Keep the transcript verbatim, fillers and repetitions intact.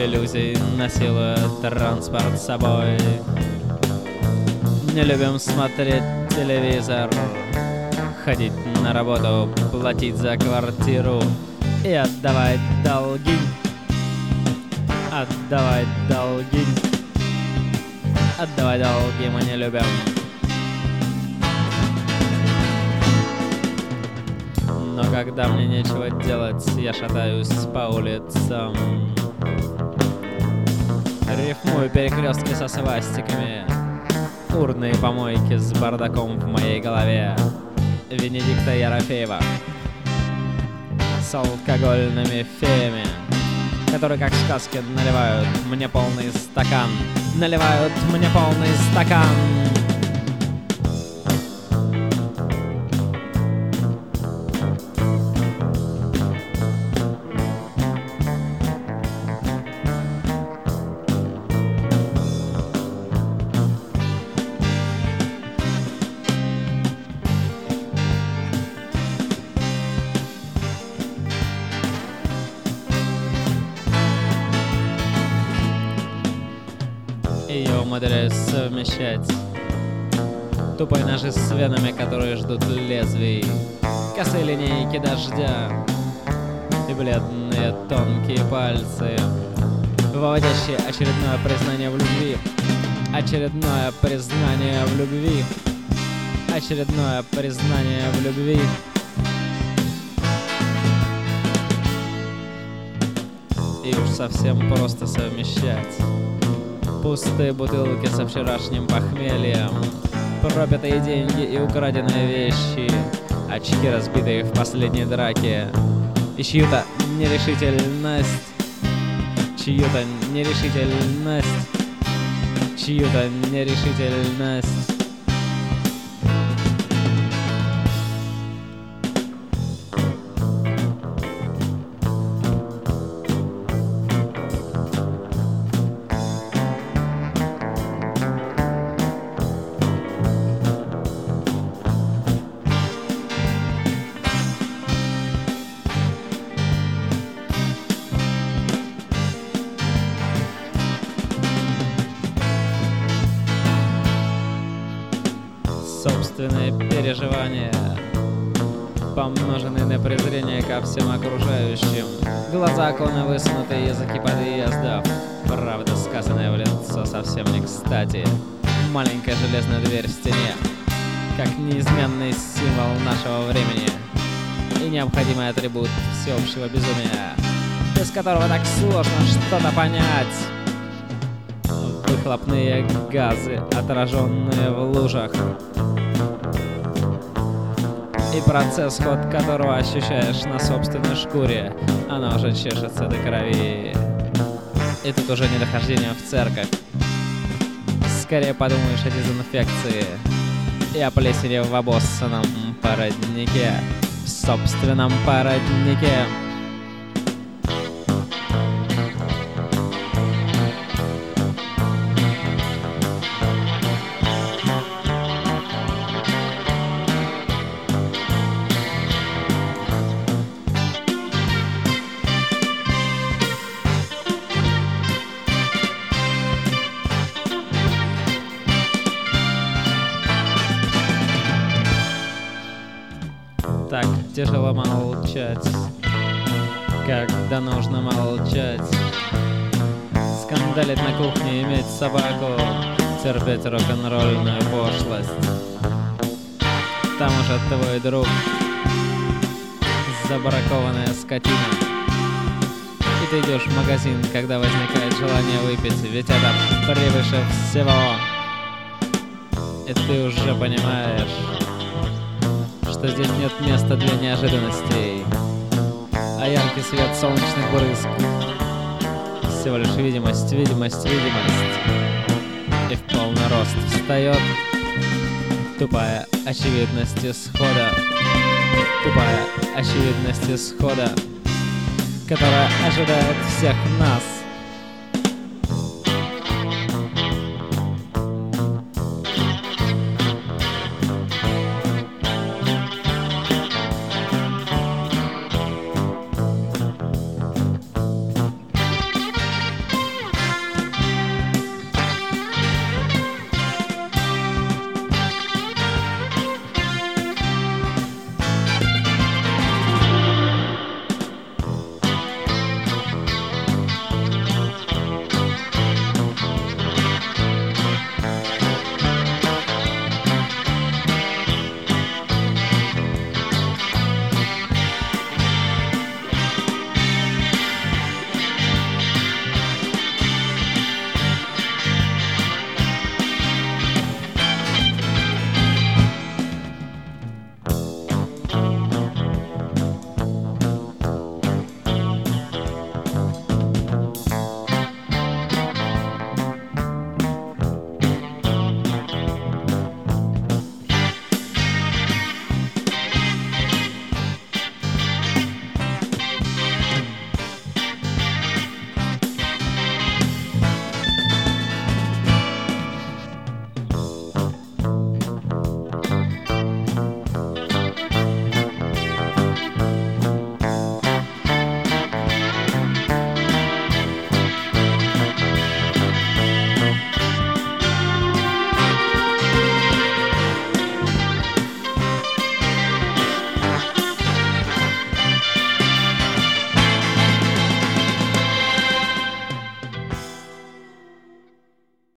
иллюзий, насилуя транспорт с собой. Не любим смотреть телевизор, ходить на работу, платить за квартиру и отдавать долги. Отдавать долги. Отдавать долги мы не любим. Но когда мне нечего делать, я шатаюсь по улицам, рифмую перекрестки со свастиками, урны и помойки с бардаком в моей голове Венедикта Ерофеева с алкогольными феями, которые, как в сказке, наливают мне полный стакан, наливают мне полный стакан. Ее умудряюсь совмещать тупые ножи с венами, которые ждут лезвий, косые линейки дождя и бледные тонкие пальцы, выводящие очередное признание в любви, очередное признание в любви, очередное признание в любви. И уж совсем просто совмещать пустые бутылки со вчерашним похмельем, пропитые деньги и украденные вещи, очки, разбитые в последней драке, и чью-то нерешительность, чью-то нерешительность, чью-то нерешительность. Собственные переживания, помноженные на презрение ко всем окружающим, глаза клоны высунуты, языки подъездов, правда сказанная в лицо совсем не кстати, маленькая железная дверь в стене, как неизменный символ нашего времени и необходимый атрибут всеобщего безумия, без которого так сложно что-то понять. Выхлопные газы, отраженные в лужах, и процесс, ход которого ощущаешь на собственной шкуре, она уже чешется до крови. И тут уже не дохождение в церковь. Скорее подумаешь о дезинфекции и о плесени в обоссанном породнике, в собственном породнике. Так тяжело молчать, когда нужно молчать, скандалить на кухне, иметь собаку, терпеть рок-н-ролльную пошлость. Там уже твой друг, забракованная скотина, и ты идешь в магазин, когда возникает желание выпить, ведь это превыше всего. И ты уже понимаешь, что здесь нет места для неожиданностей, а яркий свет солнечных брызг всего лишь видимость, видимость, видимость. И в полный рост встает тупая очевидность исхода, тупая очевидность исхода, которая ожидает всех нас.